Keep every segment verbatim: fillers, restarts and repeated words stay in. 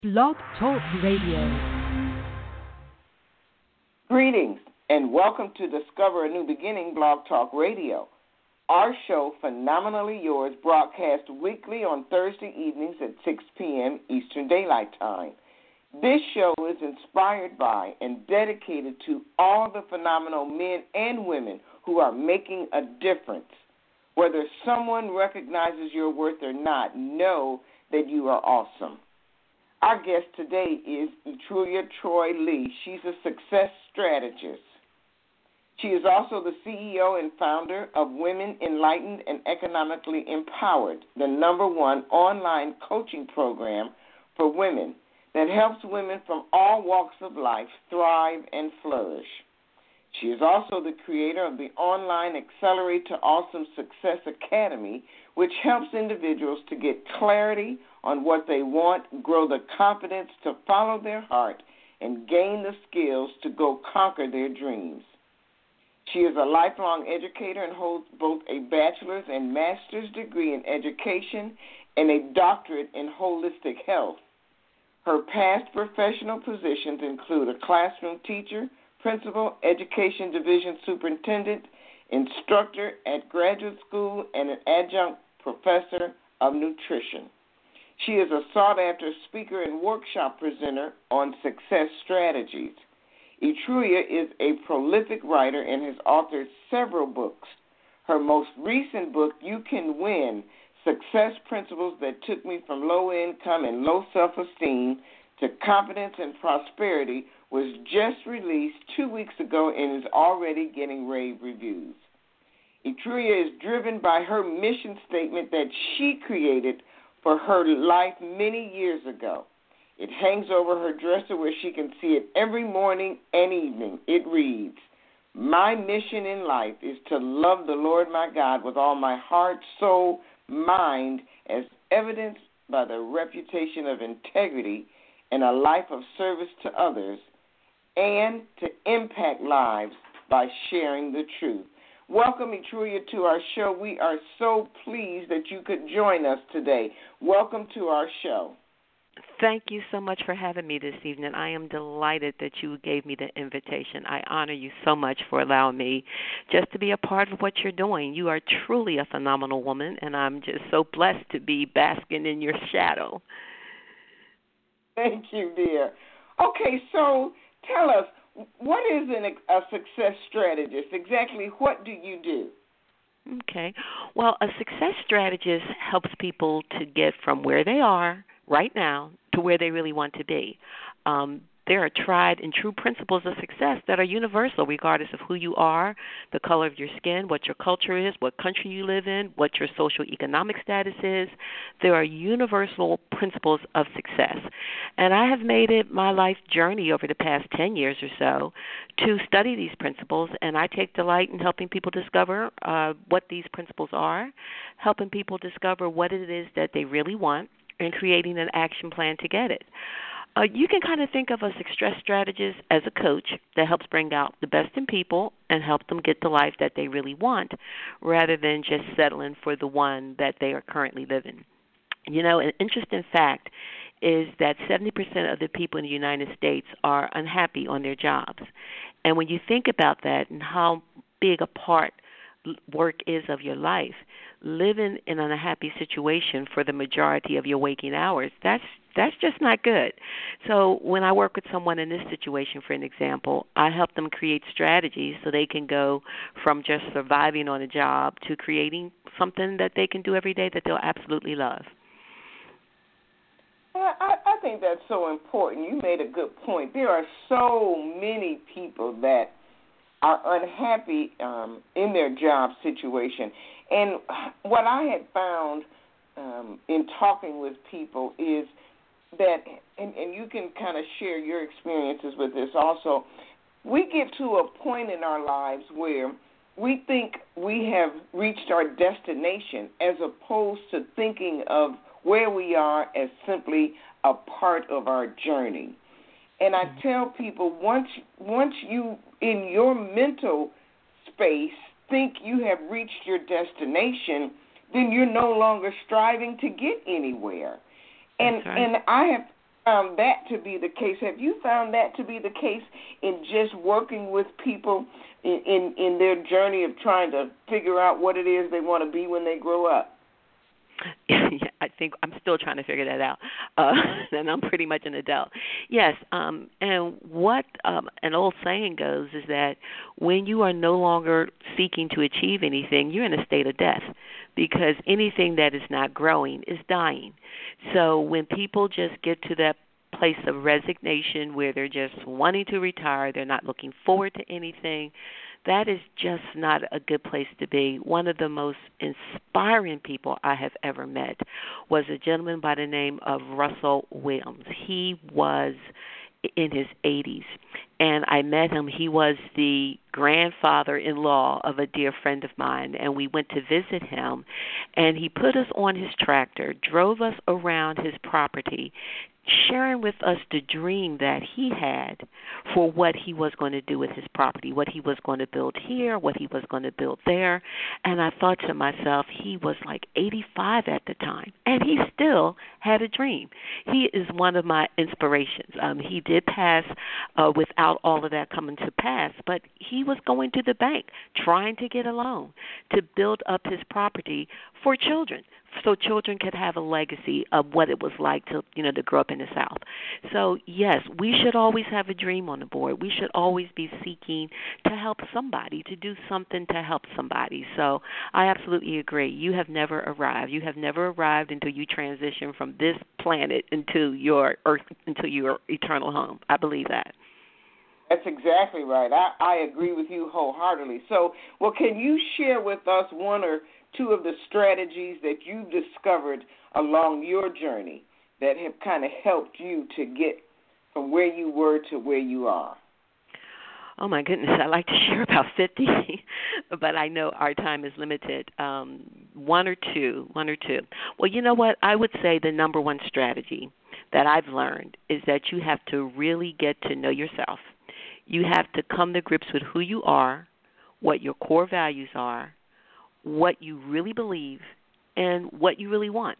Blog Talk Radio. Greetings and welcome to Discover a New Beginning Blog Talk Radio. Our show, Phenomenally Yours, broadcasts weekly on Thursday evenings at six p.m. Eastern Daylight Time. This show is inspired by and dedicated to all the phenomenal men and women who are making a difference. Whether someone recognizes your worth or not, know that you are awesome. Our guest today is Etrulia Troy Lee. She's a success strategist. She is also the C E O and founder of Women Enlightened and Economically Empowered, the number one online coaching program for women that helps women from all walks of life thrive and flourish. She is also the creator of the online Accelerate to Awesome Success Academy, which helps individuals to get clarity on what they want, grow the confidence to follow their heart, and gain the skills to go conquer their dreams. She is a lifelong educator and holds both a bachelor's and master's degree in education and a doctorate in holistic health. Her past professional positions include a classroom teacher, principal, education division superintendent, instructor at graduate school, and an adjunct professor of nutrition. She is a sought-after speaker and workshop presenter on success strategies. Etrulia is a prolific writer and has authored several books. Her most recent book, You Can Win, Success Principles That Took Me from Low Income and Low Self-Esteem to Confidence and Prosperity, was just released two weeks ago and is already getting rave reviews. Etrulia is driven by her mission statement that she created for her life many years ago. It hangs over her dresser where she can see it every morning and evening. It reads, "My mission in life is to love the Lord my God with all my heart, soul, mind, as evidenced by the reputation of integrity and a life of service to others, and to impact lives by sharing the truth." Welcome, Etrulia, to our show. We are so pleased that you could join us today. Welcome to our show. Thank you so much for having me this evening. I am delighted that you gave me the invitation. I honor you so much for allowing me just to be a part of what you're doing. You are truly a phenomenal woman, and I'm just so blessed to be basking in your shadow. Thank you, dear. Okay, so tell us, what is an, a success strategist? Exactly what do you do? Okay. Well, a success strategist helps people to get from where they are right now to where they really want to be. Um, there are tried and true principles of success that are universal regardless of who you are, the color of your skin, what your culture is, what country you live in, what your social economic status is. There are universal principles of success. And I have made it my life journey over the past ten years or so to study these principles, and I take delight in helping people discover uh, what these principles are, helping people discover what it is that they really want, and creating an action plan to get it. Uh, you can kind of think of a success strategist as a coach that helps bring out the best in people and help them get the life that they really want rather than just settling for the one that they are currently living. You know, an interesting fact is that seventy percent of the people in the United States are unhappy on their jobs. And when you think about that and how big a part work is of your life, living in an unhappy situation for the majority of your waking hours, that's that's just not good. So when I work with someone in this situation, for an example, I help them create strategies so they can go from just surviving on a job to creating something that they can do every day that they'll absolutely love. Well, I, I think that's so important. You made a good point. There are so many people that are unhappy um, in their job situation. And what I had found um, in talking with people is that, and, and you can kind of share your experiences with this also, we get to a point in our lives where we think we have reached our destination as opposed to thinking of where we are as simply a part of our journey. And I tell people, once once you, in your mental space, think you have reached your destination, then you're no longer striving to get anywhere. And That's right. and I have found that to be the case? Have you found that to be the case in just working with people in, in, in their journey of trying to figure out what it is they want to be when they grow up? Yeah, I think I'm still trying to figure that out, uh, and I'm pretty much an adult. Yes, um, and what um, an old saying goes is that when you are no longer seeking to achieve anything, you're in a state of death, because anything that is not growing is dying. So when people just get to that place of resignation where they're just wanting to retire, they're not looking forward to anything, that is just not a good place to be. One of the most inspiring people I have ever met was a gentleman by the name of Russell Williams. He was in his eighties, and I met him. He was the grandfather-in-law of a dear friend of mine, and we went to visit him, and he put us on his tractor, drove us around his property, sharing with us the dream that he had for what he was going to do with his property, what he was going to build here, what he was going to build there. And I thought to myself, he was like eighty-five at the time, and he still had a dream. He is one of my inspirations. Um, he did pass uh, without all of that coming to pass, but he was going to the bank trying to get a loan to build up his property for children, so children could have a legacy of what it was like to, you know, to grow up in the South. So, yes, we should always have a dream on the board. We should always be seeking to help somebody, to do something to help somebody. So I absolutely agree. You have never arrived. You have never arrived until you transition from this planet into your earth, into your eternal home. I believe that. That's exactly right. I, I agree with you wholeheartedly. So, well, can you share with us one or two of the strategies that you've discovered along your journey that have kind of helped you to get from where you were to where you are? Oh, my goodness, I'd like to share about fifty, but I know our time is limited. Um, one or two, one or two. Well, you know what? I would say the number one strategy that I've learned is that you have to really get to know yourself. You have to come to grips with who you are, what your core values are, what you really believe, and what you really want.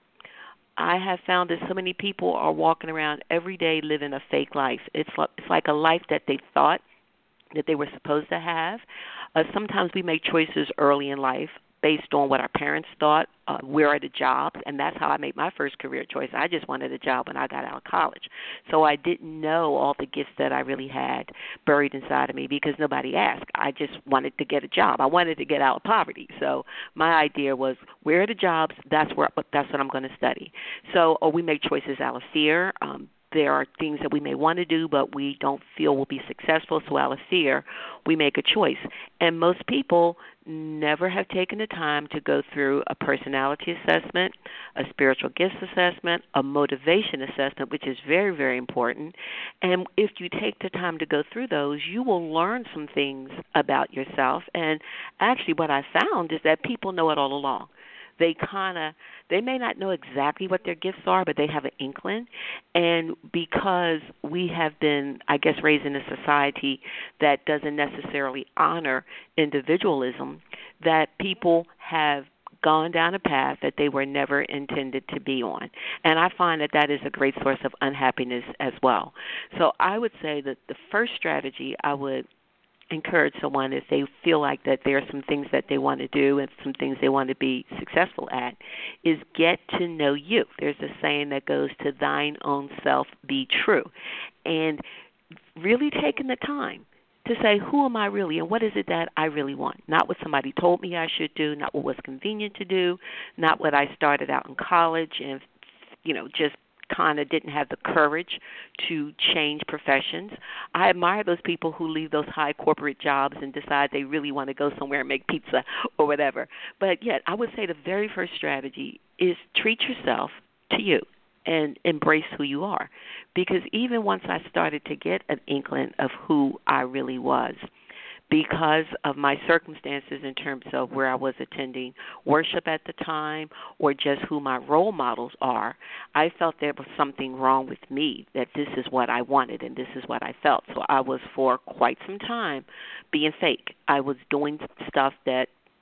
I have found that so many people are walking around every day living a fake life. It's like, it's like a life that they thought that they were supposed to have. Uh, sometimes we make choices early in life based on what our parents thought. Uh, we're at a job, and that's how I made my first career choice. I just wanted a job when I got out of college. So I didn't know all the gifts that I really had buried inside of me because nobody asked. I just wanted to get a job. I wanted to get out of poverty. So my idea was, where are the jobs? That's where. That's what I'm going to study. So or we make choices out of fear. Um, There are things that we may want to do, but we don't feel will be successful, so out of fear, we make a choice. And most people never have taken the time to go through a personality assessment, a spiritual gifts assessment, a motivation assessment, which is very, very important. And if you take the time to go through those, you will learn some things about yourself. And actually what I found is that people know it all along. They kind of, they may not know exactly what their gifts are, but they have an inkling. And because we have been, I guess, raised in a society that doesn't necessarily honor individualism, that people have gone down a path that they were never intended to be on. And I find that that is a great source of unhappiness as well. So I would say that the first strategy I would encourage someone if they feel like that there are some things that they want to do and some things they want to be successful at is get to know you. There's a saying that goes, to thine own self be true. And really taking the time to say, who am I really and what is it that I really want? Not what somebody told me I should do, not what was convenient to do, not what I started out in college and, you know, just kind of didn't have the courage to change professions. I admire those people who leave those high corporate jobs and decide they really want to go somewhere and make pizza or whatever. But yet, I would say the very first strategy is treat yourself to you and embrace who you are. Because even once I started to get an inkling of who I really was, because of my circumstances in terms of where I was attending worship at the time or just who my role models are, I felt there was something wrong with me, that this is what I wanted and this is what I felt. So I was for quite some time being fake. I was doing stuff that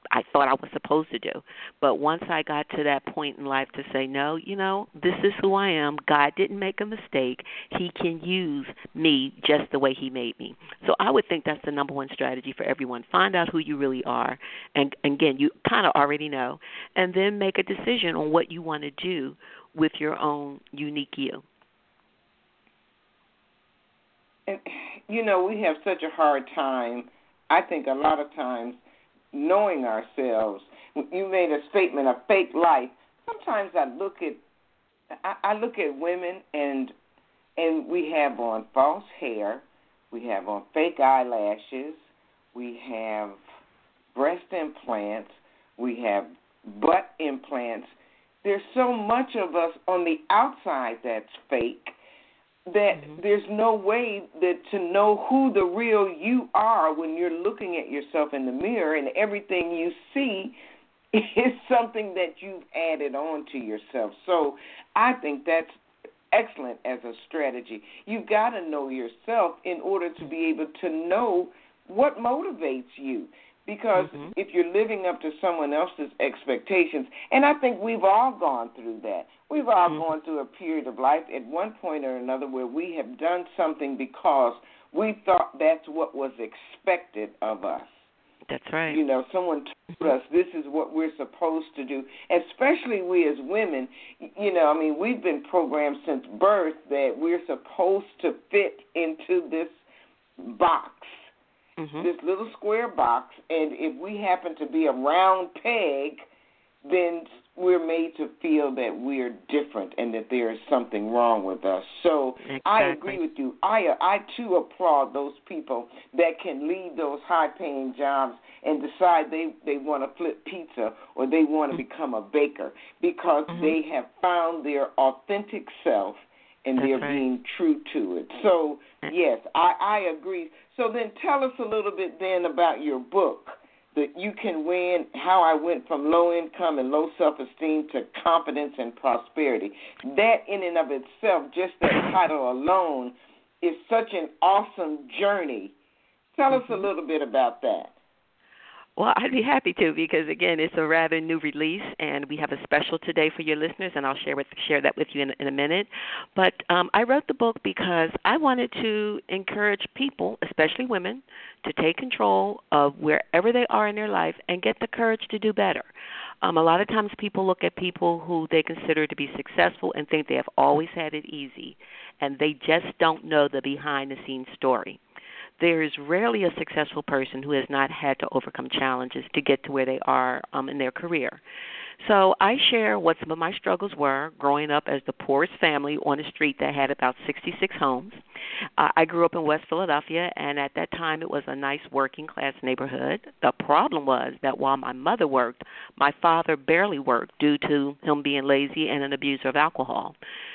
I thought I was supposed to do. But once I got to that point in life to say, no, you know, this is who I am. God didn't make a mistake. He can use me just the way he made me. So I would think that's the number one strategy for everyone. Find out who you really are. And, and again, you kind of already know. And then make a decision on what you want to do with your own unique you. And, you know, we have such a hard time, I think a lot of times, knowing ourselves. You made a statement, a fake life. Sometimes I look at I, I look at women and and we have on false hair, we have on fake eyelashes, we have breast implants, we have butt implants. There's so much of us on the outside that's fake that mm-hmm. there's no way that to know who the real you are when you're looking at yourself in the mirror, and everything you see is something that you've added on to yourself. So I think that's excellent as a strategy. You've got to know yourself in order to be able to know what motivates you. Because mm-hmm. if you're living up to someone else's expectations, and I think we've all gone through that. We've all mm-hmm. gone through a period of life at one point or another where we have done something because we thought that's what was expected of us. That's right. You know, someone told us this is what we're supposed to do, especially we as women. You know, I mean, we've been programmed since birth that we're supposed to fit into this box. Mm-hmm. This little square box, and if we happen to be a round peg, then we're made to feel that we're different and that there is something wrong with us. So exactly. I agree with you. I, I, too, applaud those people that can leave those high-paying jobs and decide they, they want to flip pizza or they want to mm-hmm. become a baker because mm-hmm. they have found their authentic self and That's they're right. being true to it. So, yes, I, I agree. So then tell us a little bit then about your book, that You Can Win, How I Went from Low Income and Low Self-Esteem to Confidence and Prosperity. That in and of itself, just that title alone, is such an awesome journey. Tell us a little bit about that. Well, I'd be happy to because, again, it's a rather new release, and we have a special today for your listeners, and I'll share with share that with you in, in a minute. But um, I wrote the book because I wanted to encourage people, especially women, to take control of wherever they are in their life and get the courage to do better. Um, a lot of times people look at people who they consider to be successful and think they have always had it easy, and they just don't know the behind-the-scenes story. There is rarely a successful person who has not had to overcome challenges to get to where they are um, in their career. So I share what some of my struggles were growing up as the poorest family on a street that had about sixty-six homes. Uh, I grew up in West Philadelphia, and at that time it was a nice working-class neighborhood. The problem was that while my mother worked, my father barely worked due to him being lazy and an abuser of alcohol.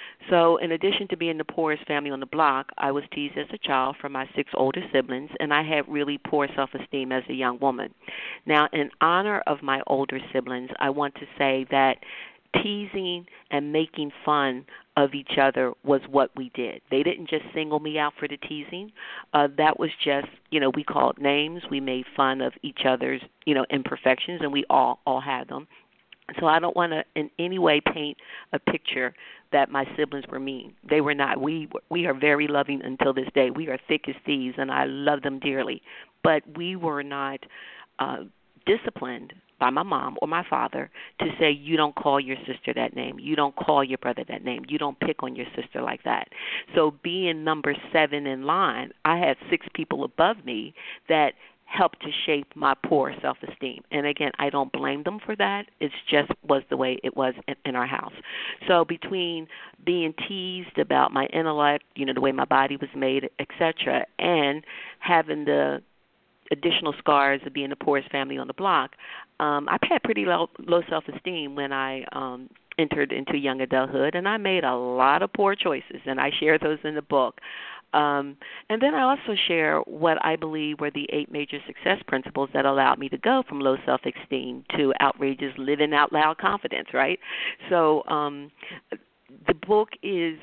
So in addition to being the poorest family on the block, I was teased as a child from my six older siblings, and I had really poor self-esteem as a young woman. Now, in honor of my older siblings, I want to say that teasing and making fun of each other was what we did. They didn't just single me out for the teasing. Uh, that was just, you know, we called names. We made fun of each other's, you know, imperfections, and we all, all had them. So I don't want to in any way paint a picture that my siblings were mean. They were not. We we are very loving until this day. We are thick as thieves, and I love them dearly. But we were not uh, disciplined by my mom or my father to say, you don't call your sister that name. You don't call your brother that name. You don't pick on your sister like that. So being number seven in line, I had six people above me that helped to shape my poor self-esteem. And again, I don't blame them for that. It just was the way it was in, in our house. So between being teased about my intellect, you know, the way my body was made, et cetera, and having the additional scars of being the poorest family on the block, um, I had pretty low, low self-esteem when I um, entered into young adulthood, and I made a lot of poor choices, and I share those in the book. Um, and then I also share what I believe were the eight major success principles that allowed me to go from low self-esteem to outrageous living out loud confidence, right? So um, the book is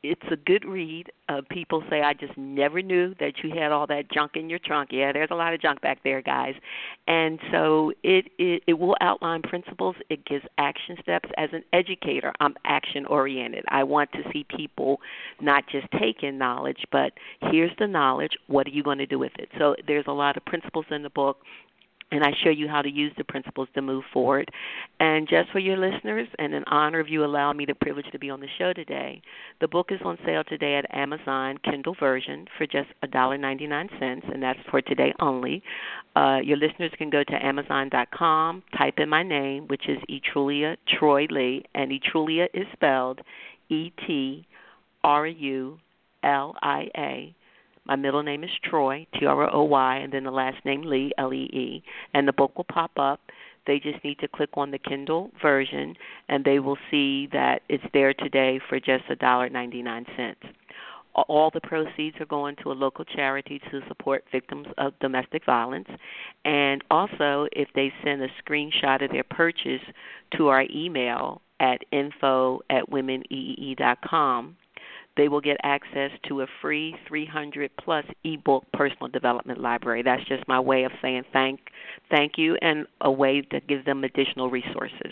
it's a good read. Uh, people say, I just never knew that you had all that junk in your trunk. Yeah, there's a lot of junk back there, guys. And so it, it, it will outline principles. It gives action steps. As an educator, I'm action-oriented. I want to see people not just take in knowledge, but here's the knowledge. What are you going to do with it? So there's a lot of principles in the book, and I show you how to use the principles to move forward. And just for your listeners, and in honor of you allowing me the privilege to be on the show today, the book is on sale today at Amazon Kindle version for just one dollar and ninety-nine cents, and that's for today only. Uh, your listeners can go to amazon dot com, type in my name, which is Etrulia Troy Lee, and Etrulia is spelled E T R U L I A. My middle name is Troy, T R O Y, and then the last name Lee, L E E. And the book will pop up. They just need to click on the Kindle version, and they will see that it's there today for just one dollar and ninety-nine cents. All the proceeds are going to a local charity to support victims of domestic violence. And also, if they send a screenshot of their purchase to our email at info at women e e e dot com, they will get access to a free three hundred plus ebook personal development library. That's just my way of saying thank thank you, and a way to give them additional resources.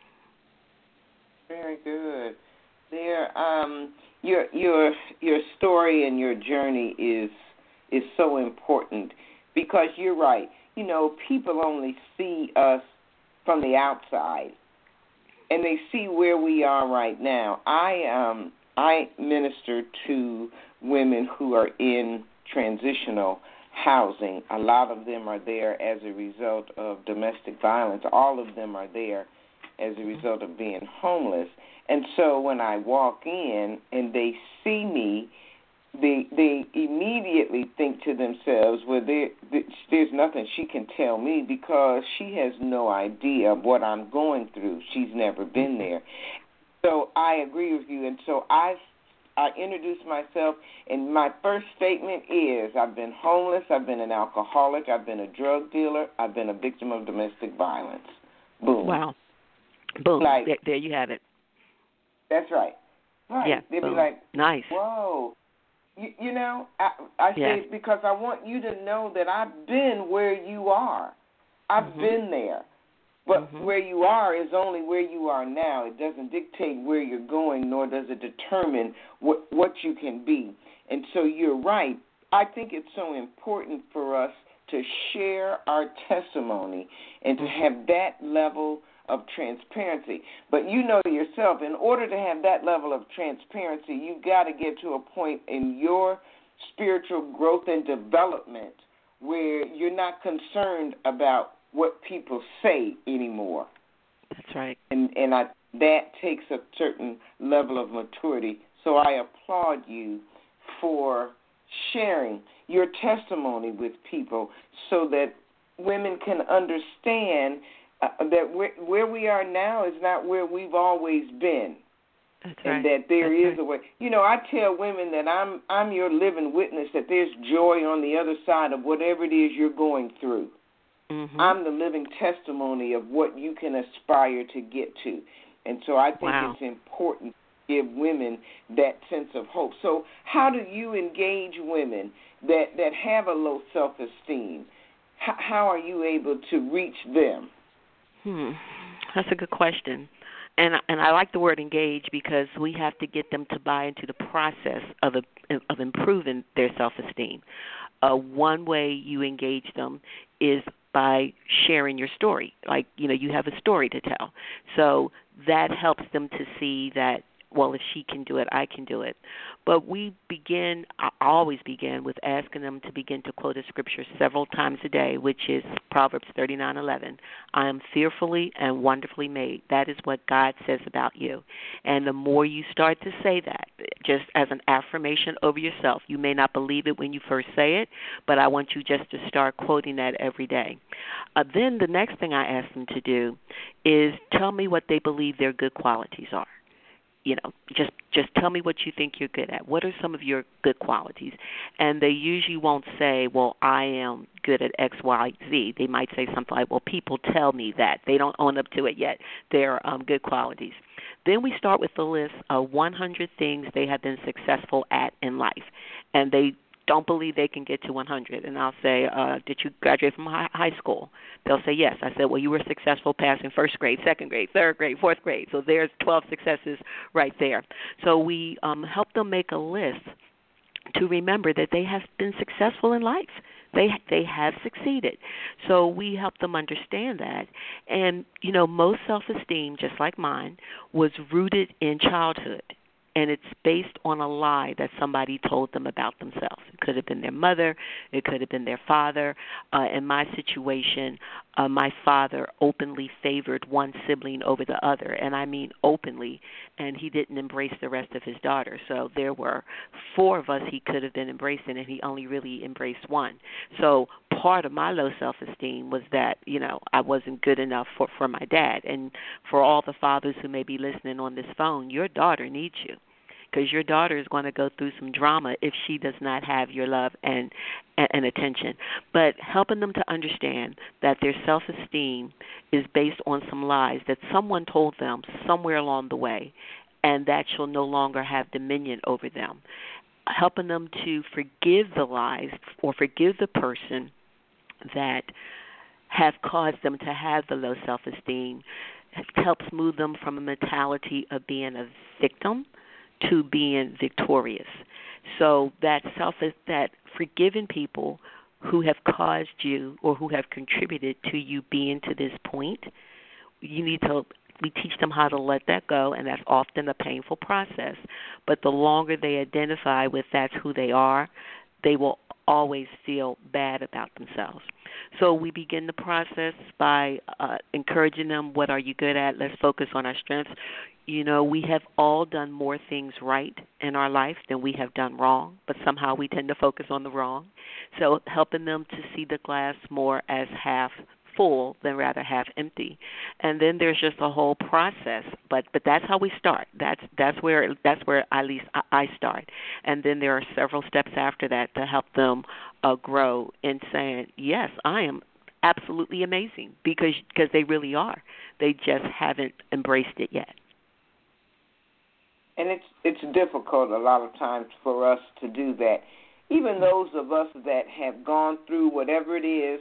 Very good. There, um, your your your story and your journey is is so important, because you're right. You know, people only see us from the outside, and they see where we are right now. I um. I minister to women who are in transitional housing. A lot of them are there as a result of domestic violence. All of them are there as a result of being homeless. And so when I walk in and they see me, they they immediately think to themselves, well, there, there's nothing she can tell me, because she has no idea of what I'm going through. She's never been there. So I agree with you, and so I, I introduce myself, and my first statement is, I've been homeless, I've been an alcoholic, I've been a drug dealer, I've been a victim of domestic violence. Boom. Wow. Boom. Like, there, there you have it. That's right. Right. Yeah, They'd boom. be like, nice. Whoa. You, you know, I, I yeah. say because I want you to know that I've been where you are. I've mm-hmm. been there. But mm-hmm. where you are is only where you are now. It doesn't dictate where you're going, nor does it determine what what you can be. And so you're right. I think it's so important for us to share our testimony and to have that level of transparency. But you know yourself, in order to have that level of transparency, you've got to get to a point in your spiritual growth and development where you're not concerned about what people say anymore. That's right. And and I, that takes a certain level of maturity. So I applaud you for sharing your testimony with people so that women can understand uh, that where, where we are now is not where we've always been. That's and right. that there That's is right. a way. You know, I tell women that I'm I'm your living witness, that there's joy on the other side of whatever it is you're going through. Mm-hmm. I'm the living testimony of what you can aspire to get to. And so I think wow. it's important to give women that sense of hope. So how do you engage women that, that have a low self-esteem? H- how are you able to reach them? Hmm. That's a good question. And and I like the word engage, because we have to get them to buy into the process of a, of improving their self-esteem. Uh, one way you engage them is by sharing your story. Like, you know, you have a story to tell. So that helps them to see that, well, if she can do it, I can do it. But we begin, I always begin with asking them to begin to quote a scripture several times a day, which is Proverbs thirty-nine eleven. I am fearfully and wonderfully made. That is what God says about you. And the more you start to say that, just as an affirmation over yourself, you may not believe it when you first say it, but I want you just to start quoting that every day. Uh, then the next thing I ask them to do is tell me what they believe their good qualities are. You know, just just tell me what you think you're good at. What are some of your good qualities? And they usually won't say, well, I am good at X, Y, Z. They might say something like, well, people tell me that. They don't own up to it yet. They're um, good qualities. Then we start with the list of one hundred things they have been successful at in life, and they don't believe they can get to one hundred. And I'll say, uh, did you graduate from high, high school? They'll say, yes. I said, well, you were successful passing first grade, second grade, third grade, fourth grade. So there's twelve successes right there. So we um, help them make a list to remember that they have been successful in life. They they have succeeded. So we help them understand that. And, you know, most self-esteem, just like mine, was rooted in childhood. And it's based on a lie that somebody told them about themselves. It could have been their mother. It could have been their father. Uh, in my situation, uh, my father openly favored one sibling over the other, and I mean openly, and he didn't embrace the rest of his daughters. So there were four of us he could have been embracing, and he only really embraced one. So part of my low self-esteem was that, you know, I wasn't good enough for, for my dad. And for all the fathers who may be listening on this phone, your daughter needs you, because your daughter is going to go through some drama if she does not have your love and, and, and attention. But helping them to understand that their self-esteem is based on some lies that someone told them somewhere along the way, and that shall no longer have dominion over them. Helping them to forgive the lies or forgive the person that have caused them to have the low self-esteem helps move them from a mentality of being a victim to being victorious. So that self that forgiving people who have caused you or who have contributed to you being to this point, you need to we teach them how to let that go, and that's often a painful process. But the longer they identify with that's who they are, they will always feel bad about themselves. So we begin the process by uh, encouraging them, what are you good at? Let's focus on our strengths. You know, we have all done more things right in our life than we have done wrong, but somehow we tend to focus on the wrong. So helping them to see the glass more as half full than rather half empty. And then there's just a whole process, but but that's how we start. That's that's where that's where at least I start. And then there are several steps after that to help them uh, grow in saying, yes, I am absolutely amazing, because because they really are. They just haven't embraced it yet. And it's it's difficult a lot of times for us to do that. Even those of us that have gone through whatever it is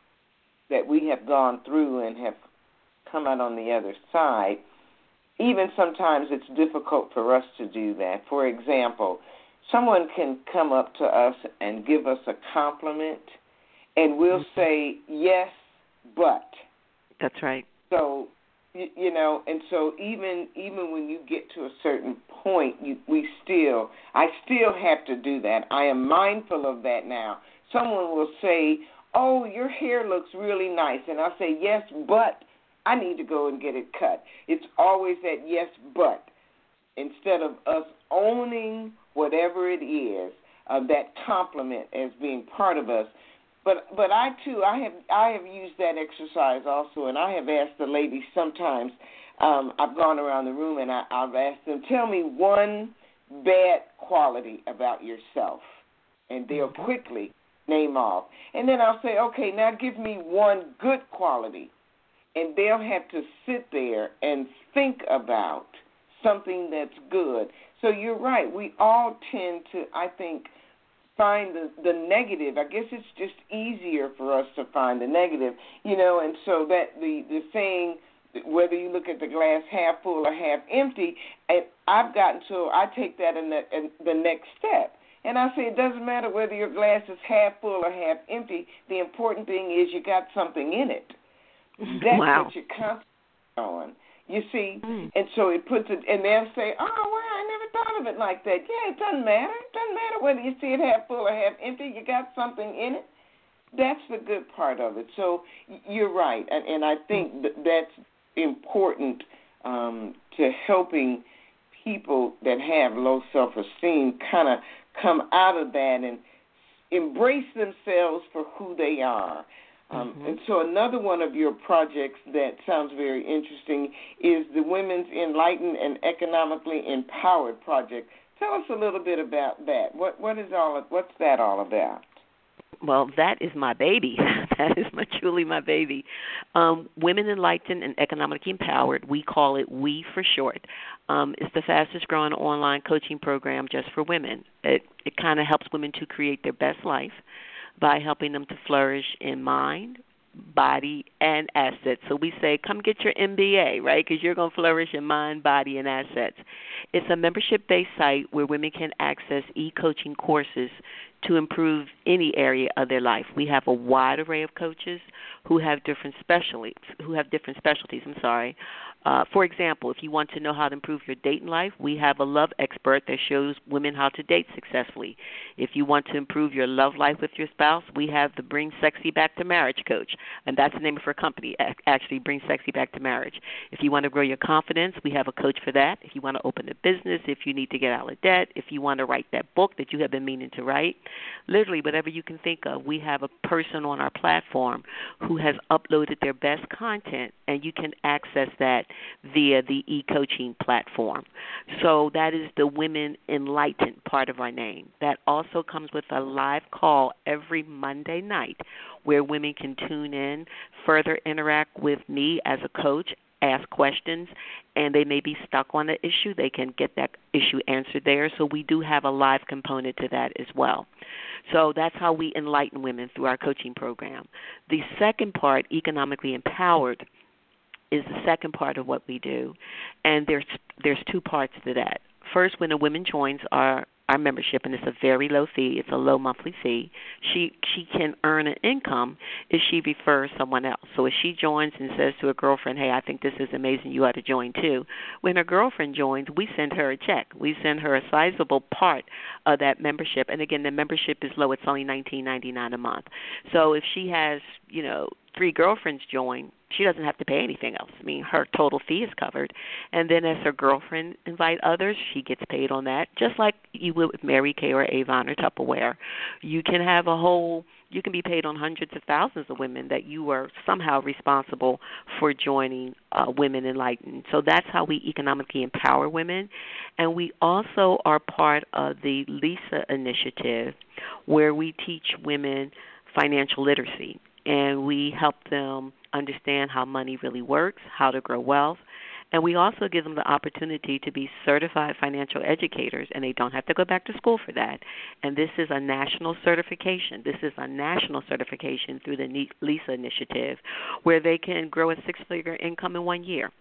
that we have gone through and have come out on the other side, even sometimes it's difficult for us to do that. For example, someone can come up to us and give us a compliment, and we'll say, yes, but. That's right. So, you, you know, and so even even when you get to a certain point, you, we still, I still have to do that. I am mindful of that now. Someone will say, oh, your hair looks really nice. And I'll say, yes, but I need to go and get it cut. It's always that yes, but. Instead of us owning whatever it is, uh, that compliment as being part of us. But but I, too, I have I have used that exercise also, and I have asked the ladies sometimes, um, I've gone around the room and I, I've asked them, tell me one bad quality about yourself. And they'll quickly name off. And then I'll say, okay, now give me one good quality. And they'll have to sit there and think about something that's good. So you're right. We all tend to, I think, find the, the negative. I guess it's just easier for us to find the negative, you know, and so that the, the saying, whether you look at the glass half full or half empty, and I've gotten so I take that in the, in the next step. And I say it doesn't matter whether your glass is half full or half empty. The important thing is you got something in it. That's wow. what you're concentrating on. You see? Mm. And so it puts it, and they'll say, oh, well, I never thought of it like that. Yeah, it doesn't matter. It doesn't matter whether you see it half full or half empty. You got something in it. That's the good part of it. So you're right. And, and I think that that's important um, to helping people that have low self-esteem kind of come out of that and embrace themselves for who they are. Um, mm-hmm. And so another one of your projects that sounds very interesting is the Women's Enlightened and Economically Empowered Project. Tell us a little bit about that. What what is all what's that all about? well, that is my baby. That is my truly my baby. Um, Women Enlightened and Economically Empowered, we call it WE for short. Um, it's the fastest growing online coaching program just for women. It, it kind of helps women to create their best life by helping them to flourish in mind, body, and assets. So we say, come get your M B A, right, because you're going to flourish in mind, body, and assets. It's a membership-based site where women can access e-coaching courses to improve any area of their life. We have a wide array of coaches who have different specialties. Who have different specialties. I'm sorry. Uh, for example, if you want to know how to improve your dating life, we have a love expert that shows women how to date successfully. If you want to improve your love life with your spouse, we have the Bring Sexy Back to Marriage coach, and that's the name of her company, actually, Bring Sexy Back to Marriage. If you want to grow your confidence, we have a coach for that. If you want to open a business, if you need to get out of debt, if you want to write that book that you have been meaning to write, literally whatever you can think of, we have a person on our platform who has uploaded their best content, and you can access that via the e-coaching platform. So that is the Women Enlightened part of our name. That also comes with a live call every Monday night where women can tune in, further interact with me as a coach, ask questions, and they may be stuck on an issue. They can get that issue answered there. So we do have a live component to that as well. So that's how we enlighten women through our coaching program. The second part, Economically Empowered, is the second part of what we do, and there's there's two parts to that. First, when a woman joins our, our membership, and it's a very low fee, it's a low monthly fee, she she can earn an income if she refers someone else. So if she joins and says to a girlfriend, hey, I think this is amazing, you ought to join too, when her girlfriend joins, we send her a check. We send her a sizable part of that membership, and again, the membership is low. It's only nineteen ninety-nine a month. So if she has, you know, three girlfriends join, she doesn't have to pay anything else. I mean, her total fee is covered. And then as her girlfriend invite others, she gets paid on that, just like you would with Mary Kay or Avon or Tupperware. You can have a whole, you can be paid on hundreds of thousands of women that you are somehow responsible for joining uh, Women Enlightened. So that's how we economically empower women. And we also are part of the LISA initiative, where we teach women financial literacy. And we help them understand how money really works, how to grow wealth, and we also give them the opportunity to be certified financial educators, and they don't have to go back to school for that. And this is a national certification. This is a national certification through the LISA initiative, where they can grow a six-figure income in one year.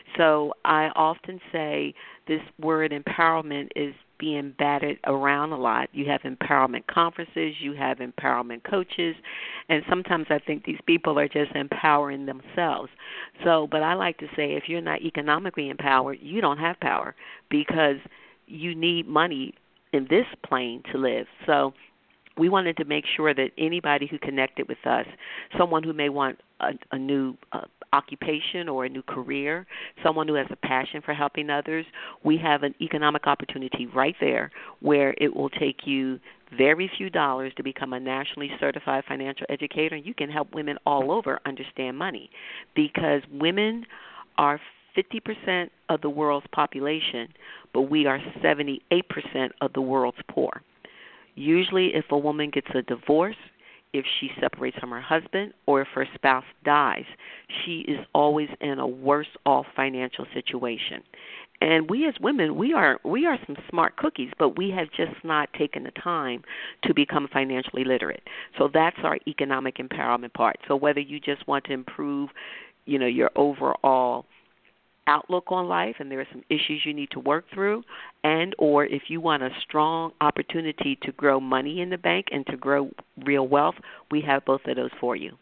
So I often say this word empowerment is being batted around a lot. You have empowerment conferences, you have empowerment coaches, and sometimes I think these people are just empowering themselves. So, but I like to say if you're not economically empowered, you don't have power, because you need money in this plane to live. So we wanted to make sure that anybody who connected with us, someone who may want a, a new uh, occupation or a new career, someone who has a passion for helping others, we have an economic opportunity right there where it will take you very few dollars to become a nationally certified financial educator. You can help women all over understand money, because women are fifty percent of the world's population, but we are seventy-eight percent of the world's poor. Usually if a woman gets a divorce, if she separates from her husband, or if her spouse dies, she is always in a worse off financial situation. And we as women, we are we are some smart cookies, but we have just not taken the time to become financially literate. So that's our economic empowerment part. So whether you just want to improve, you know, your overall outlook on life, and there are some issues you need to work through, and or if you want a strong opportunity to grow money in the bank and to grow real wealth, we have both of those for you.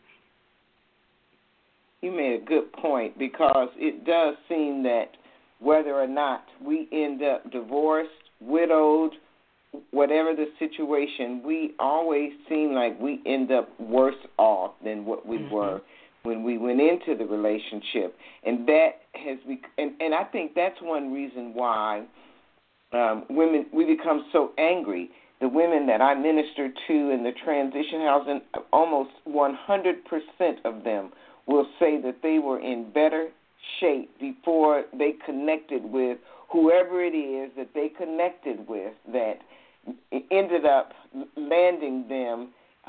You made a good point, because it does seem that whether or not we end up divorced, widowed, whatever the situation, we always seem like we end up worse off than what we mm-hmm. were when we went into the relationship. And that has be, and, and I think that's one reason why um, women, we become so angry. The women that I minister to in the transition housing, almost one hundred percent of them will say that they were in better shape before they connected with whoever it is that they connected with that ended up landing them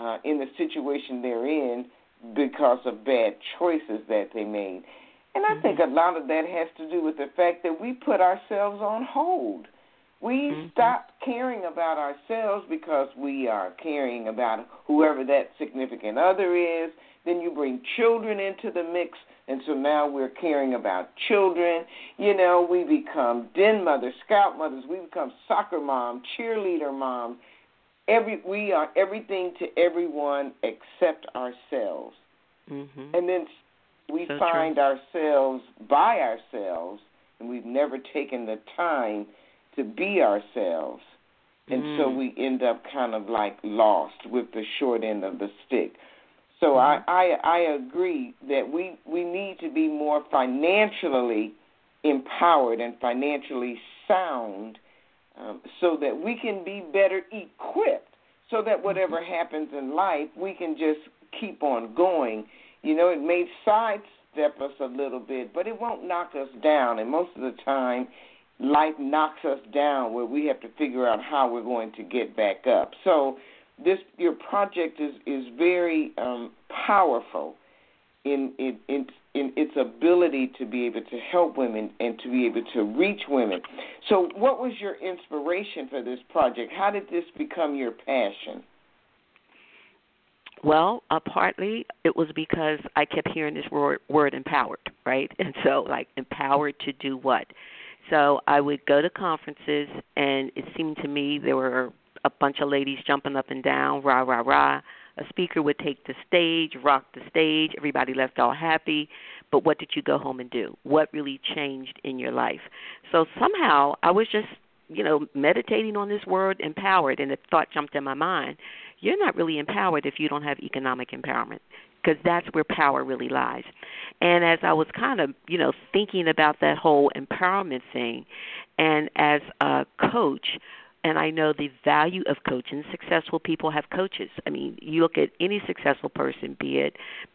uh, in the situation they're in because of bad choices that they made. And I mm-hmm. think a lot of that has to do with the fact that we put ourselves on hold. We mm-hmm. stop caring about ourselves because we are caring about whoever that significant other is. Then you bring children into the mix, and so now we're caring about children. You know, we become den mothers, scout mothers. We become soccer moms, cheerleader moms. Every we are everything to everyone except ourselves. Mm-hmm. And then we so find true. ourselves by ourselves, and we've never taken the time to be ourselves. And mm. so we end up kind of like lost with the short end of the stick. So mm-hmm. I, I I agree that we, we need to be more financially empowered and financially sound um, so that we can be better equipped so that whatever mm-hmm. happens in life, we can just keep on going. You know, it may sidestep us a little bit, but it won't knock us down. And most of the time, life knocks us down where we have to figure out how we're going to get back up. So this your project is, is very um, powerful in, in, in, in its ability to be able to help women and to be able to reach women. So what was your inspiration for this project? How did this become your passion? Well, uh, partly it was because I kept hearing this word, word empowered, right? And so, like, empowered to do what? So I would go to conferences, and it seemed to me there were a bunch of ladies jumping up and down, rah, rah, rah. A speaker would take the stage, rock the stage. Everybody left all happy. But what did you go home and do? What really changed in your life? So somehow I was just, you know, meditating on this word empowered, and the thought jumped in my mind. You're not really empowered if you don't have economic empowerment, because that's where power really lies. And as I was kind of, you know, thinking about that whole empowerment thing, and as a coach, and I know the value of coaching. Successful people have coaches. I mean, you look at any successful person, be it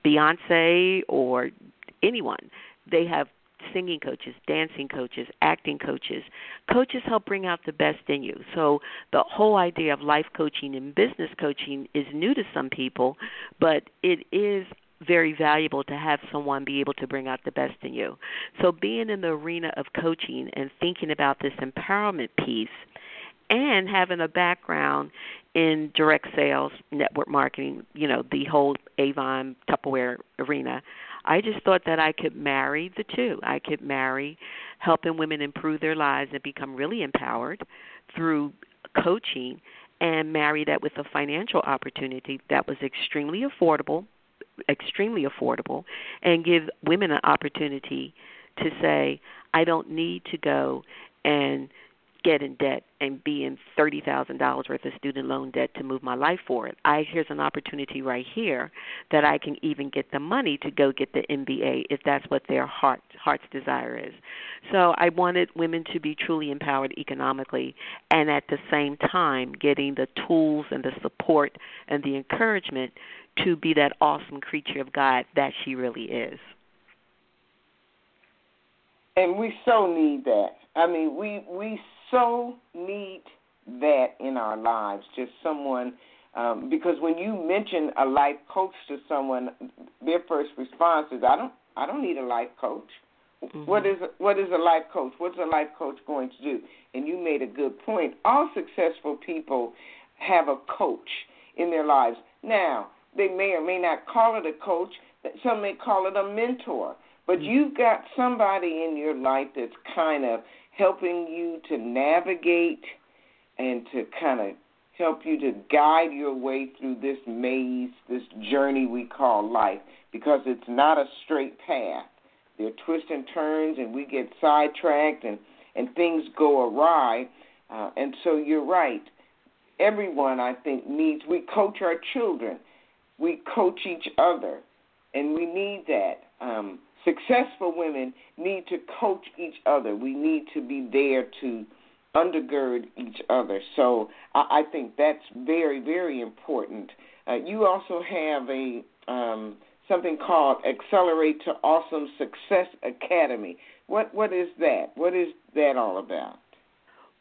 Beyonce or anyone, they have singing coaches, dancing coaches, acting coaches. Coaches help bring out the best in you. So the whole idea of life coaching and business coaching is new to some people, but it is very valuable to have someone be able to bring out the best in you. So being in the arena of coaching and thinking about this empowerment piece and having a background in direct sales, network marketing, you know, the whole Avon, Tupperware arena, I just thought that I could marry the two. I could marry helping women improve their lives and become really empowered through coaching, and marry that with a financial opportunity that was extremely affordable, extremely affordable, and give women an opportunity to say, I don't need to go and get in debt and be in thirty thousand dollars worth of student loan debt to move my life forward. I here's an opportunity right here that I can even get the money to go get the M B A if that's what their heart heart's desire is. So I wanted women to be truly empowered economically, and at the same time getting the tools and the support and the encouragement to be that awesome creature of God that she really is. And we so need that. I mean, we we so need that in our lives, just someone, um, because when you mention a life coach to someone, their first response is, I don't I don't need a life coach. Mm-hmm. What is what is a life coach? What's a life coach going to do? And you made a good point. All successful people have a coach in their lives. Now, they may or may not call it a coach. Some may call it a mentor. But you've got somebody in your life that's kind of helping you to navigate and to kind of help you to guide your way through this maze, this journey we call life, because it's not a straight path. There are twists and turns, and we get sidetracked, and, and things go awry. Uh, and so you're right. Everyone, I think, needs, we coach our children. We coach each other, and we need that. Um, Successful women need to coach each other. We need to be there to undergird each other. So I, I think that's very, very important. Uh, you also have a um, something called Accelerate to Awesome Success Academy. What What is that? What is that all about?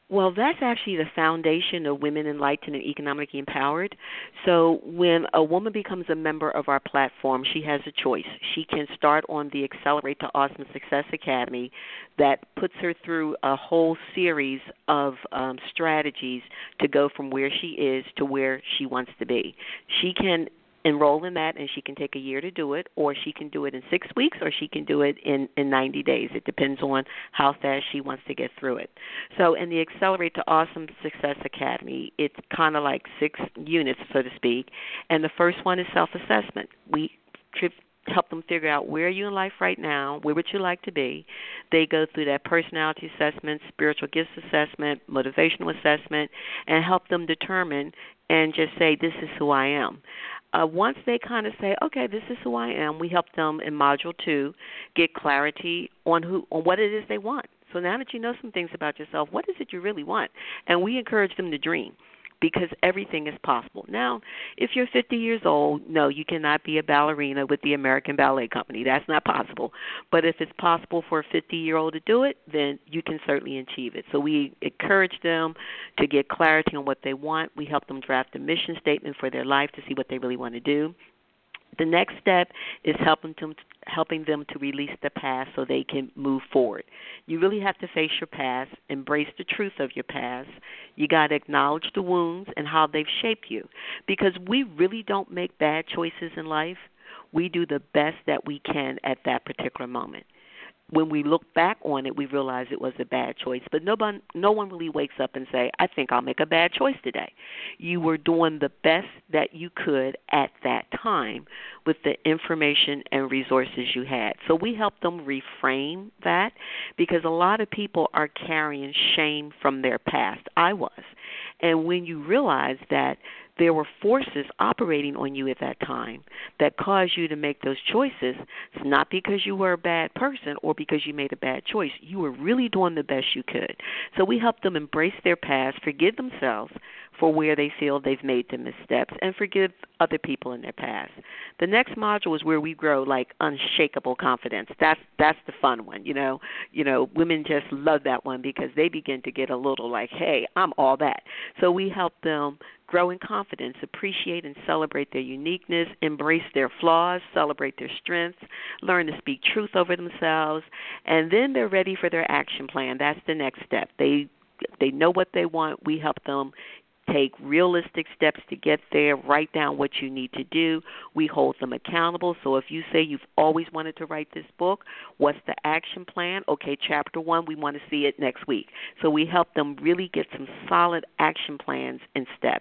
Well, that's actually the foundation of Women Enlightened and Economically Empowered. So when a woman becomes a member of our platform, she has a choice. She can start on the Accelerate to Awesome Success Academy that puts her through a whole series of um, strategies to go from where she is to where she wants to be. She can enroll in that, and she can take a year to do it, or she can do it in six weeks, or she can do it in, in ninety days. It depends on how fast she wants to get through it. So in the Accelerate to Awesome Success Academy, it's kind of like six units, so to speak, and the first one is self-assessment. We trip help them figure out where are you in life right now, where would you like to be. They go through that personality assessment, spiritual gifts assessment, motivational assessment, and help them determine and just say, this is who I am. Uh, once they kind of say, okay, this is who I am, we help them in Module two get clarity on who on what it is they want. So now that you know some things about yourself, what is it you really want? And we encourage them to dream, because everything is possible. Now, if you're fifty years old, no, you cannot be a ballerina with the American Ballet Company. That's not possible. But if it's possible for a fifty-year-old to do it, then you can certainly achieve it. So we encourage them to get clarity on what they want. We help them draft a mission statement for their life to see what they really want to do. The next step is helping them, helping them to release the past so they can move forward. You really have to face your past, embrace the truth of your past. You got to acknowledge the wounds and how they've shaped you, because we really don't make bad choices in life. We do the best that we can at that particular moment. When we look back on it, we realize it was a bad choice. But nobody, no one really wakes up and say, I think I'll make a bad choice today. You were doing the best that you could at that time with the information and resources you had. So we help them reframe that, because a lot of people are carrying shame from their past. I was. And when you realize that there were forces operating on you at that time that caused you to make those choices, it's not because you were a bad person or because you made a bad choice. You were really doing the best you could. So we help them embrace their past, forgive themselves for where they feel they've made the missteps, and forgive other people in their past. The next module is where we grow like unshakable confidence. That's that's the fun one, you know. You know, women just love that one because they begin to get a little like, hey, I'm all that. So we help them grow in confidence, appreciate and celebrate their uniqueness, embrace their flaws, celebrate their strengths, learn to speak truth over themselves, and then they're ready for their action plan. That's the next step. They they know what they want. We help them take realistic steps to get there. Write down what you need to do. We hold them accountable. So if you say you've always wanted to write this book, what's the action plan? Okay, chapter one, we want to see it next week. So we help them really get some solid action plans in step.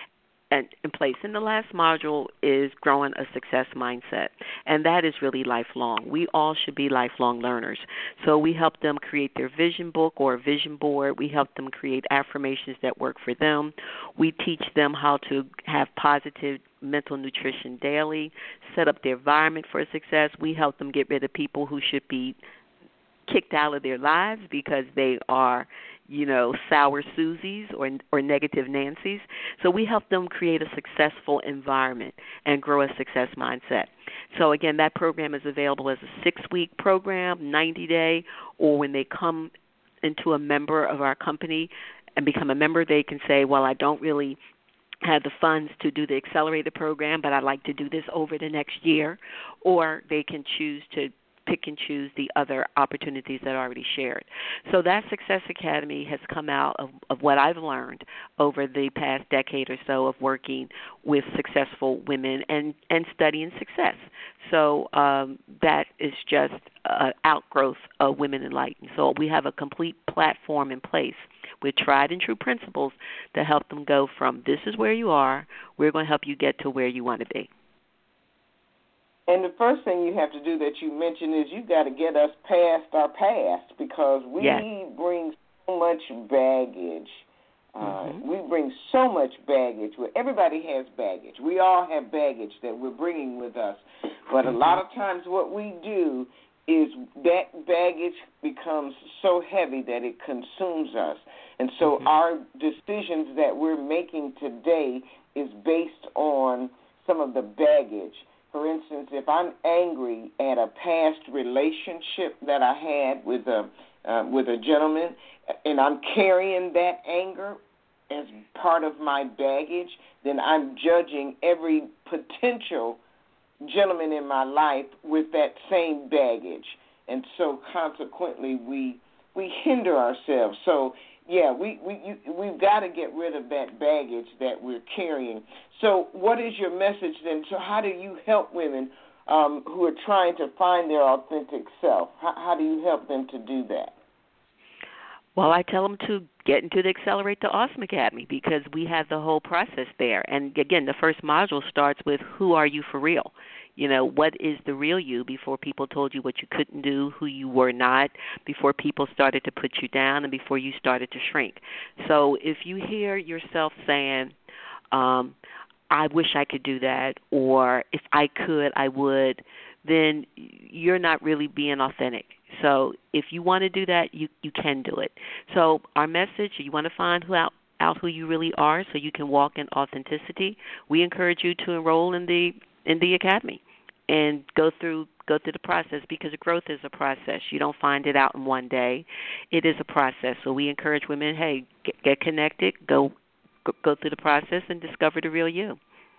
And in place. And the last module is growing a success mindset, and that is really lifelong. We all should be lifelong learners. So we help them create their vision book or vision board. We help them create affirmations that work for them. We teach them how to have positive mental nutrition daily, set up their environment for success. We help them get rid of people who should be kicked out of their lives because they are, you know, sour Susies or or negative Nancys. So we help them create a successful environment and grow a success mindset. So again, that program is available as a six-week program, ninety-day, or when they come into a member of our company and become a member, they can say, well, I don't really have the funds to do the accelerated program, but I'd like to do this over the next year, or they can choose to pick and choose the other opportunities that are already shared. So that Success Academy has come out of, of what I've learned over the past decade or so of working with successful women and, and studying success. So um, that is just an outgrowth of Women Enlightened. So we have a complete platform in place with tried and true principles to help them go from this is where you are, we're going to help you get to where you want to be. And the first thing you have to do that you mentioned is you got to get us past our past, because we yes. bring so much baggage. Uh, mm-hmm. We bring so much baggage. Everybody has baggage. We all have baggage that we're bringing with us. But mm-hmm. a lot of times what we do is that baggage becomes so heavy that it consumes us. And so mm-hmm. our decisions that we're making today is based on some of the baggage For instance, if I'm angry at a past relationship that I had with a uh, with a gentleman, and I'm carrying that anger as part of my baggage, then I'm judging every potential gentleman in my life with that same baggage, and so consequently we we hinder ourselves. So yeah, we we you, we've got to get rid of that baggage that we're carrying. So what is your message then? So how do you help women um, who are trying to find their authentic self? How, how do you help them to do that? Well, I tell them to get into the Accelerate to Awesome Academy because we have the whole process there. And, again, the first module starts with who are you for real? You know, what is the real you before people told you what you couldn't do, who you were not, before people started to put you down, and before you started to shrink. So if you hear yourself saying, um, I wish I could do that, or if I could, I would, then you're not really being authentic. So if you want to do that, you, you can do it. So our message, you want to find who out, out who you really are so you can walk in authenticity, we encourage you to enroll in the in the academy and go through go through the process, because growth is a process. You don't find it out in one day. It is a process. So we encourage women, hey, get, get connected, go, go go through the process and discover the real you.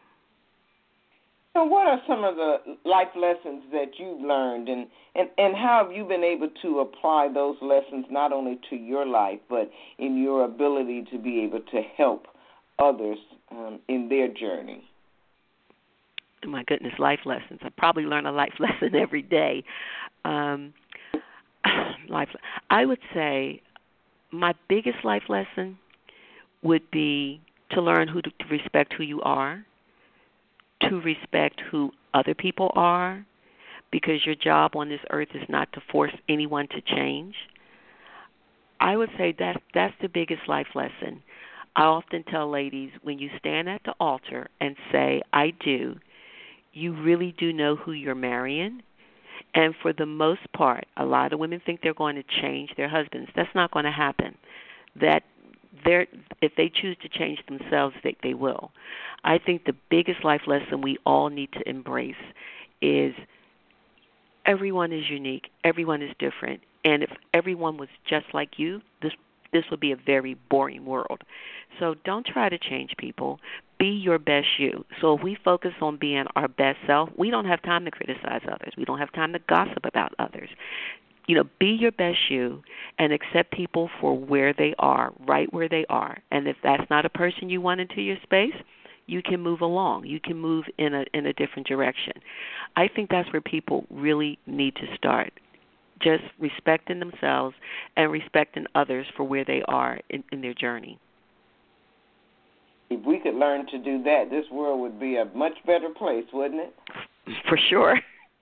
So what are some of the life lessons that you've learned, and, and, and how have you been able to apply those lessons not only to your life but in your ability to be able to help others um, in their journey? My goodness, life lessons. I probably learn a life lesson every day. Um, life. I would say my biggest life lesson would be to learn who to, to respect who you are, to respect who other people are, because your job on this earth is not to force anyone to change. I would say that that's the biggest life lesson. I often tell ladies, when you stand at the altar and say, I do, you really do know who you're marrying. And for the most part, a lot of women think they're going to change their husbands. That's not going to happen. That they're, if they choose to change themselves, they, they will. I think the biggest life lesson we all need to embrace is everyone is unique, everyone is different, and if everyone was just like you, this this would be a very boring world. So don't try to change people. Be your best you. So if we focus on being our best self, we don't have time to criticize others. We don't have time to gossip about others. You know, be your best you and accept people for where they are, right where they are. And if that's not a person you want into your space, you can move along. You can move in a in a different direction. I think that's where people really need to start, just respecting themselves and respecting others for where they are in, in their journey. If we could learn to do that, this world would be a much better place, wouldn't it? For sure.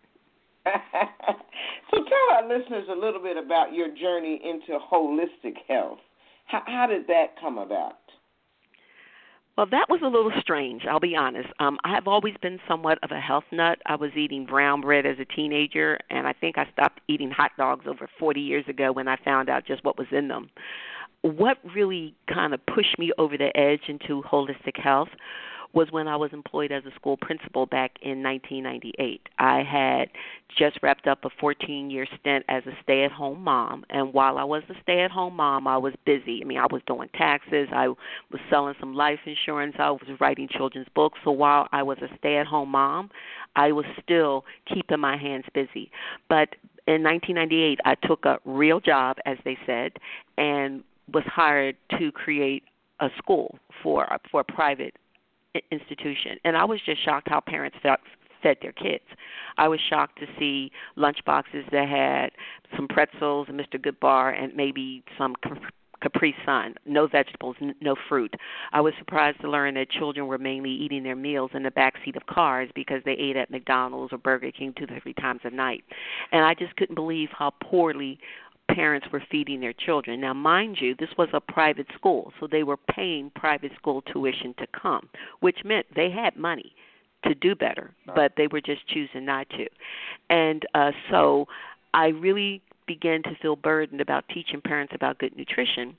So tell our listeners a little bit about your journey into holistic health. How, how did that come about? Well, that was a little strange, I'll be honest. Um, I have always been somewhat of a health nut. I was eating brown bread as a teenager, and I think I stopped eating hot dogs over forty years ago when I found out just what was in them. What really kind of pushed me over the edge into holistic health was when I was employed as a school principal back in nineteen ninety-eight. I had just wrapped up a fourteen-year stint as a stay-at-home mom, and while I was a stay-at-home mom, I was busy. I mean, I was doing taxes, I was selling some life insurance, I was writing children's books. So while I was a stay-at-home mom, I was still keeping my hands busy. But in nineteen ninety-eight, I took a real job, as they said, and was hired to create a school for for a private institution. And I was just shocked how parents felt, fed their kids. I was shocked to see lunch boxes that had some pretzels and Mister Goodbar and maybe some Capri Sun, no vegetables, no fruit. I was surprised to learn that children were mainly eating their meals in the backseat of cars because they ate at McDonald's or Burger King two to three times a night. And I just couldn't believe how poorly parents were feeding their children. Now, mind you, this was a private school, so they were paying private school tuition to come, which meant they had money to do better, but they were just choosing not to. And uh, so I really began to feel burdened about teaching parents about good nutrition,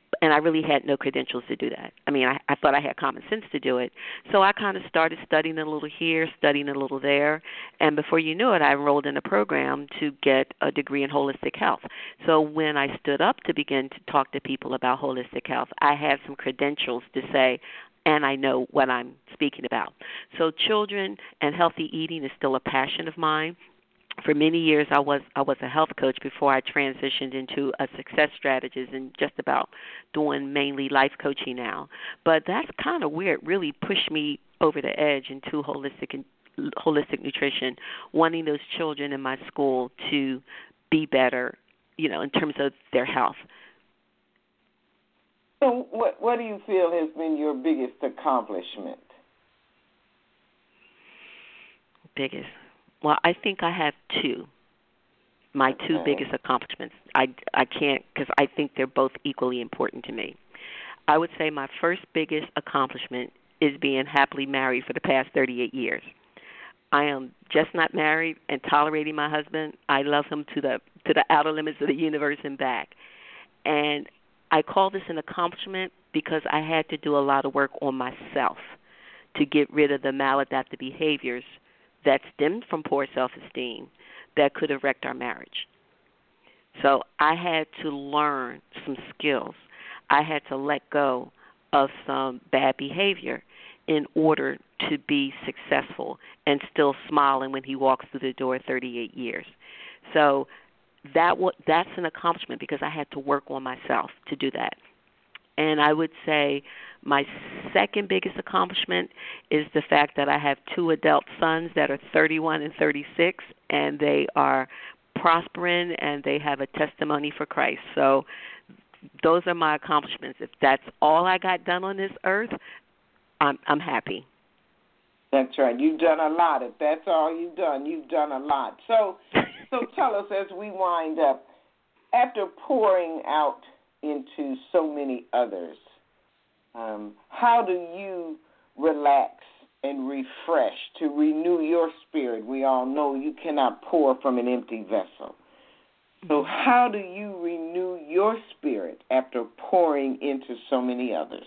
and I really had no credentials to do that. I mean, I, I thought I had common sense to do it. So I kind of started studying a little here, studying a little there, and before you knew it, I enrolled in a program to get a degree in holistic health. So when I stood up to begin to talk to people about holistic health, I had some credentials to say, and I know what I'm speaking about. So children and healthy eating is still a passion of mine. For many years, I was I was a health coach before I transitioned into a success strategist and just about doing mainly life coaching now. But that's kind of where it really pushed me over the edge into holistic holistic nutrition, wanting those children in my school to be better, you know, in terms of their health. So what what do you feel has been your biggest accomplishment? Biggest. Well, I think I have two. My two Okay. biggest accomplishments. I, I can't, because I think they're both equally important to me. I would say my first biggest accomplishment is being happily married for the past thirty-eight years. I am just not married and tolerating my husband. I love him to the to the outer limits of the universe and back. And I call this an accomplishment because I had to do a lot of work on myself to get rid of the maladaptive behaviors that stemmed from poor self-esteem that could have wrecked our marriage. So I had to learn some skills. I had to let go of some bad behavior in order to be successful and still smiling when he walks through the door thirty-eight years. So that w- that's an accomplishment because I had to work on myself to do that. And I would say my second biggest accomplishment is the fact that I have two adult sons that are thirty-one and thirty-six, and they are prospering and they have a testimony for Christ. So those are my accomplishments. If that's all I got done on this earth, I'm, I'm happy. That's right. You've done a lot. If that's all you've done, you've done a lot. So, so tell us as we wind up, after pouring out into so many others, um, how do you relax and refresh to renew your spirit? We all know you cannot pour from an empty vessel. So how do you renew your spirit after pouring into so many others?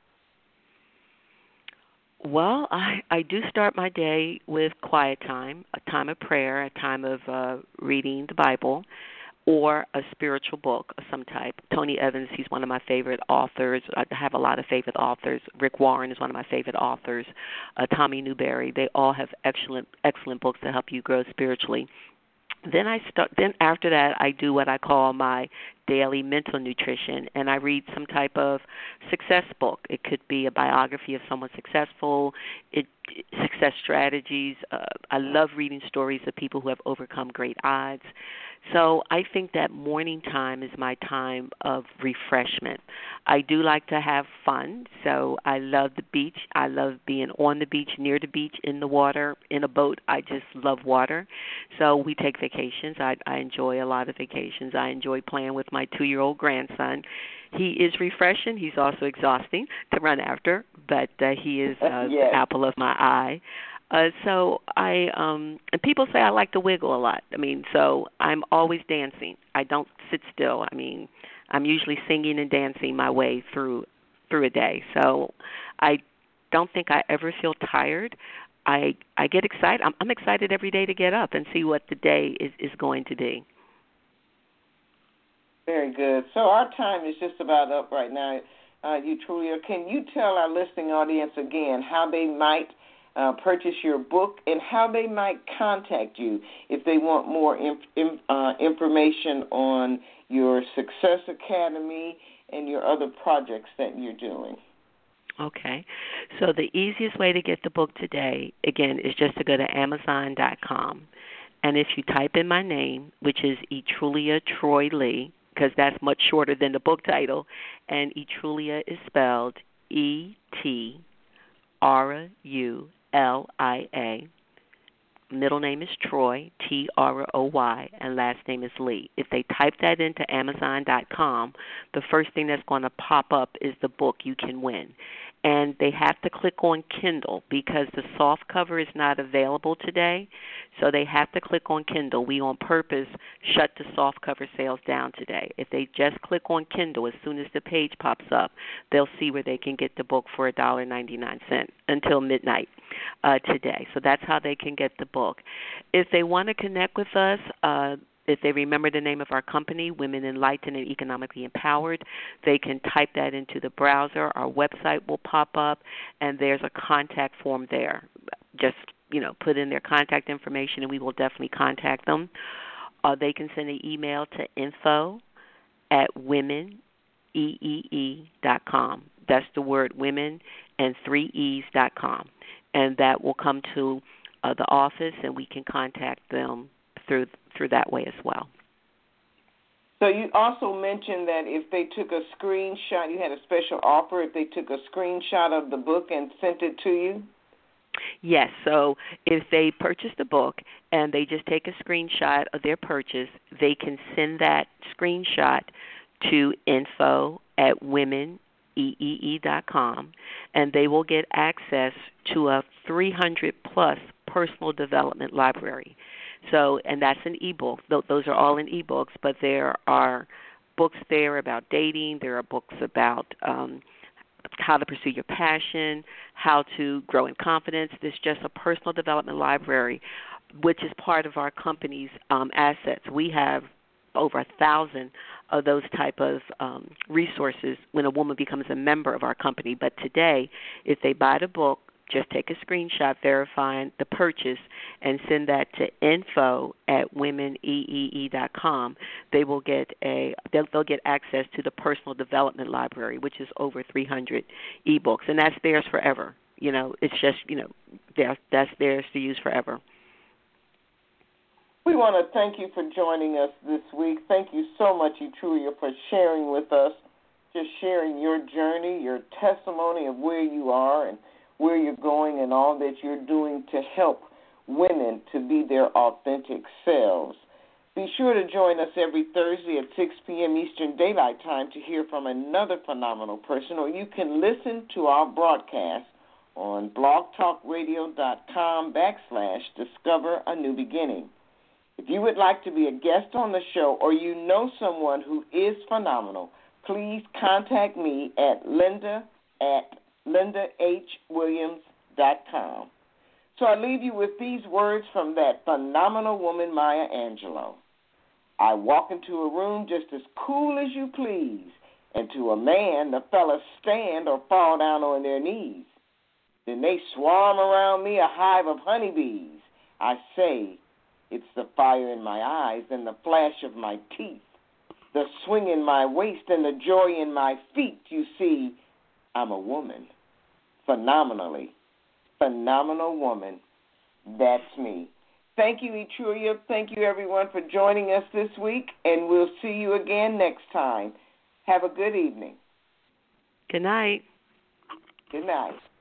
Well, I, I do start my day with quiet time, a time of prayer, a time of uh, reading the Bible, or a spiritual book of some type. Tony Evans, he's one of my favorite authors. I have a lot of favorite authors. Rick Warren is one of my favorite authors. Uh, Tommy Newberry. They all have excellent, excellent books to help you grow spiritually. Then I start. Then after that, I do what I call my daily mental nutrition, and I read some type of success book. It could be a biography of someone successful, it, success strategies. Uh, I love reading stories of people who have overcome great odds. So I think that morning time is my time of refreshment. I do like to have fun, so I love the beach. I love being on the beach, near the beach, in the water, in a boat. I just love water. So we take vacations. I, I enjoy a lot of vacations. I enjoy playing with my two-year-old grandson. He is refreshing. He's also exhausting to run after, but uh, he is uh, yes. the apple of my eye. Uh, so I, um, and people say I like to wiggle a lot. I mean, so I'm always dancing. I don't sit still. I mean, I'm usually singing and dancing my way through through a day. So I don't think I ever feel tired. I I get excited. I'm, I'm excited every day to get up and see what the day is, is going to be. Very good. So our time is just about up right now. Uh, you, Trulia, can you tell our listening audience again how they might Uh, purchase your book and how they might contact you if they want more inf- in, uh, information on your Success Academy and your other projects that you're doing? Okay. So the easiest way to get the book today, again, is just to go to amazon dot com. And if you type in my name, which is Etrulia Troy Lee, because that's much shorter than the book title, and Etrulia is spelled E T R U L I A. Middle name is Troy, T R O Y, and last name is Lee. If they type that into amazon dot com, the first thing that's going to pop up is the book you can win. and they have to click on Kindle because the soft cover is not available today. So they have to click on Kindle. We on purpose shut the soft cover sales down today. If they just click on Kindle, as soon as the page pops up, they'll see where they can get the book for one dollar and ninety-nine cents until midnight uh, today. So that's how they can get the book. If they want to connect with us, uh, if they remember the name of our company, Women Enlightened and Economically Empowered, they can type that into the browser. Our website will pop up, and there's a contact form there. Just, you know, put in their contact information, and we will definitely contact them. Uh, they can send an email to info at women e e e dot com. That's the word women and three e's dot com. And that will come to uh, the office, and we can contact them through through that way as well. So you also mentioned that if they took a screenshot, you had a special offer if they took a screenshot of the book and sent it to you? Yes, so if they purchase the book and they just take a screenshot of their purchase, they can send that screenshot to info at women e e e dot com, and they will get access to a three hundred plus personal development library. So, and that's an ebook. Those are all in ebooks, but there are books there about dating. There are books about um, how to pursue your passion, how to grow in confidence. There's just a personal development library, which is part of our company's um, assets. We have over a thousand of those type of um, resources when a woman becomes a member of our company. But today, if they buy the book, just take a screenshot verifying the purchase and send that to info at women e e e dot com. They will get a they'll, they'll get access to the personal development library, which is over three hundred ebooks, and that's theirs forever. You know, it's just you know that's that's theirs to use forever. We want to thank you for joining us this week. Thank you so much, Etruria, for sharing with us, just sharing your journey, your testimony of where you are and where you're going and all that you're doing to help women to be their authentic selves. Be sure to join us every Thursday at six p.m. Eastern Daylight Time to hear from another phenomenal person, or you can listen to our broadcast on blogtalkradio.com backslash discover a new beginning. If you would like to be a guest on the show or you know someone who is phenomenal, please contact me at linda at linda h williams dot com. So I leave you with these words from that phenomenal woman, Maya Angelou. I walk into a room just as cool as you please, and to a man the fellas stand or fall down on their knees. Then they swarm around me a hive of honeybees. I say, it's the fire in my eyes and the flash of my teeth, the swing in my waist and the joy in my feet. You see, I'm a woman. Phenomenally. Phenomenal woman. That's me. Thank you, Etruria. Thank you, everyone, for joining us this week, and we'll see you again next time. Have a good evening. Good night. Good night.